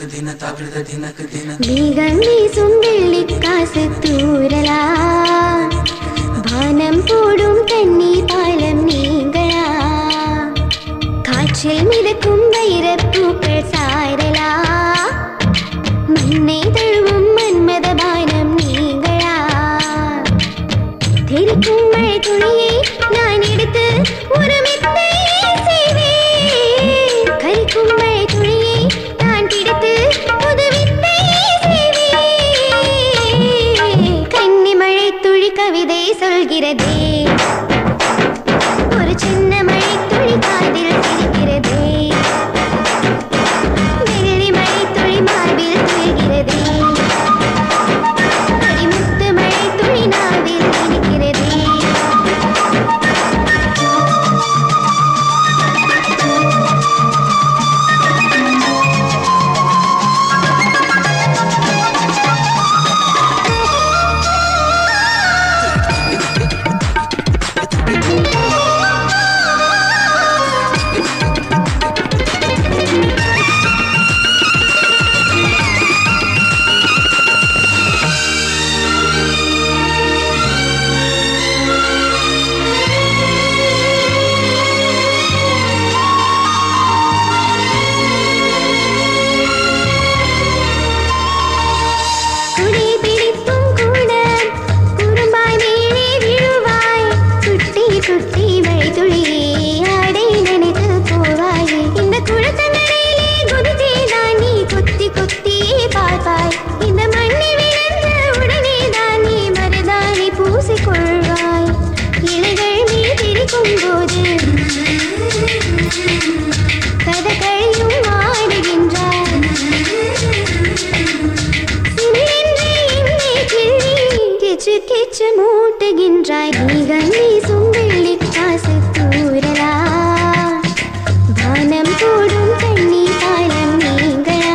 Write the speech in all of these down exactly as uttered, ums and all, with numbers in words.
மேகம் வீசும் வெள்ளிக்காசு தூரலா வானம் போடும் தண்ணீர் பாலம் நீங்களா காற்றில் மிதக்கும் வைரப்பூக்கள் சாரலா மண்ணை தழுவும் மன்மத பானம் நீங்களா தெரிக்கும் மழை துணியை நான் எடுத்து ஒரு மெத்தை செய்வேன் கரிக்கும் மழை துணியை நான் பிடித்து புது வித்தை செய்வேன் கன்னி மழை துளி கவிதை சொல்கிறதே ஒரு சின்ன மழை துளி காதில் சிரிக்கிறதே வெள்ளி மழை துளி மார்பில் துயில்கிறதே அடிமுத்து மழை துளி நாவில் இனிக்கிறதே மூட்டுகின்றாய் மேகம் வீசும் வெள்ளிக்காசு தூரலா வானம் போடும் தண்ணீர் பாலம் நீங்களா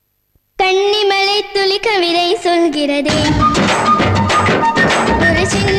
கவிதை சொல்கிறதே ஒரு சின்ன